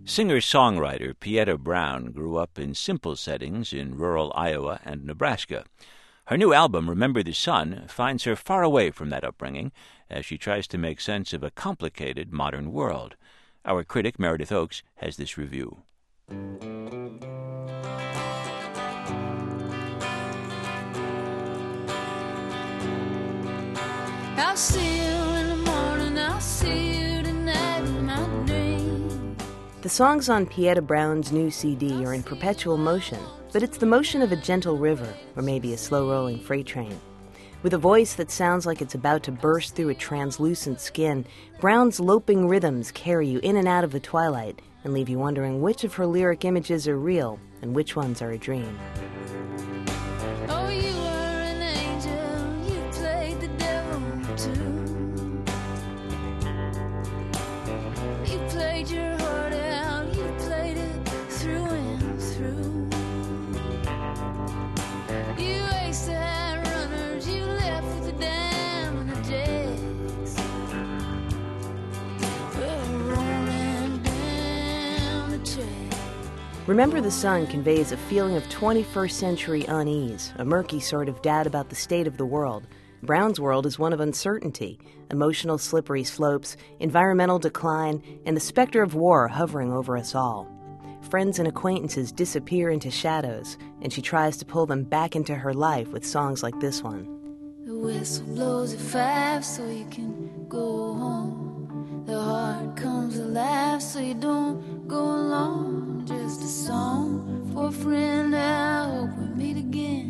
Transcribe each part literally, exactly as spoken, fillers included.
Singer-songwriter Pieta Brown grew up in simple settings in rural Iowa and Nebraska. Her new album, Remember the Sun, finds her far away from that upbringing as she tries to make sense of a complicated modern world. Our critic, Meredith Oakes, has this review. I'll see you in the morning, I'll see you tonight in my dream. The songs on Pieta Brown's new C D are in perpetual motion, but it's the motion of a gentle river, or maybe a slow-rolling freight train. With a voice that sounds like it's about to burst through a translucent skin, Brown's loping rhythms carry you in and out of the twilight and leave you wondering which of her lyric images are real and which ones are a dream. Oh, you were an angel, you played the devil too. You played your heart out, you played it through and through. You aced the high runners, you left with the dam and the jakes. We're rolling down the track. Remember the Sun conveys a feeling of twenty-first century unease, a murky sort of doubt about the state of the world. Brown's world is one of uncertainty, emotional slippery slopes, environmental decline, and the specter of war hovering over us all. Friends and acquaintances disappear into shadows, and she tries to pull them back into her life with songs like this one. The whistle blows at five so you can go home. The heart comes alive so you don't go alone. Just a song for a friend, I hope we meet again.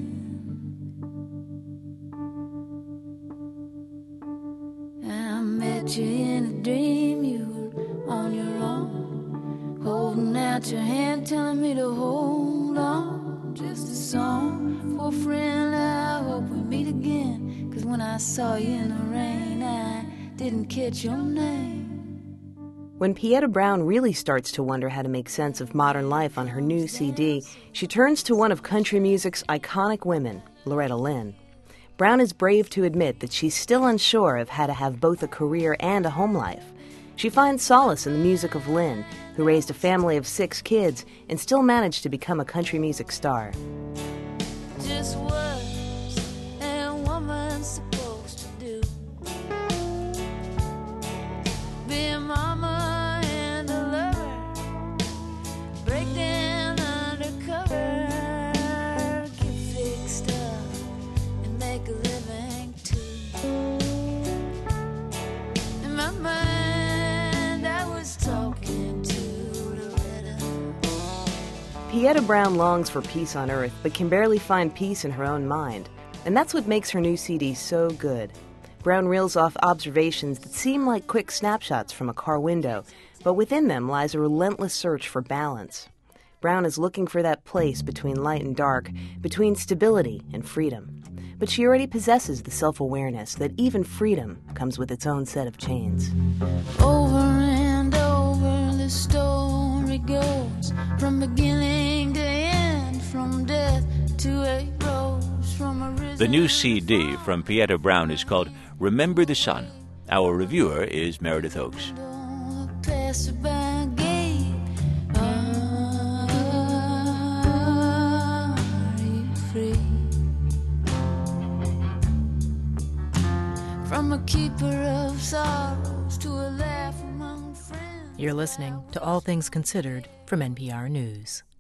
I met you in a dream, you were on your own, holding out your hand, telling me to hold on. Just a song for a friend, I hope we meet again. Cause when I saw you in the rain, I didn't catch your name. When Pieta Brown really starts to wonder how to make sense of modern life on her new C D, she turns to one of country music's iconic women, Loretta Lynn. Brown is brave to admit that she's still unsure of how to have both a career and a home life. She finds solace in the music of Lynn, who raised a family of six kids and still managed to become a country music star. Just words a woman's supposed to do. Be a mama and a lover, break down undercover, get fixed up and make a living too. In my mind I was talking to Loretta. Pieta Brown longs for peace on earth, but can barely find peace in her own mind. And that's what makes her new C D so good. Brown reels off observations that seem like quick snapshots from a car window, but within them lies a relentless search for balance. Brown is looking for that place between light and dark, between stability and freedom. But she already possesses the self-awareness that even freedom comes with its own set of chains. Over and over the story goes, from beginning to end, from death to a rose, from a risen... The new C D from Pieta Brown is called Remember the Sun. Our reviewer is Meredith Oakes. Passerby gate. Are you free? From a keeper of sorrows to a laugh among friends. You're listening to All Things Considered from N P R News.